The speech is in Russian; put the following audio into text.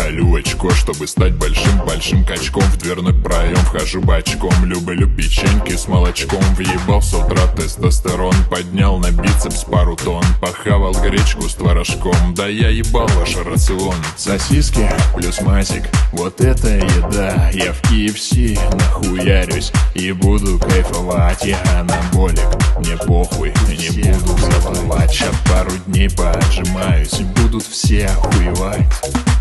Колю очко, чтобы стать большим качком. В дверной проем вхожу бочком. Люблю печеньки с молочком. Въебал с утра тестостерон. Поднял на бицепс пару тонн. Похавал гречку с творожком. Да я ебал ваш рацион. Сосиски плюс масик, вот это еда. Я в KFC нахуярюсь и буду кайфовать. Я анаболик, мне похуй, не буду забывать. Ща пару дней поотжимаюсь, будут все охуевать.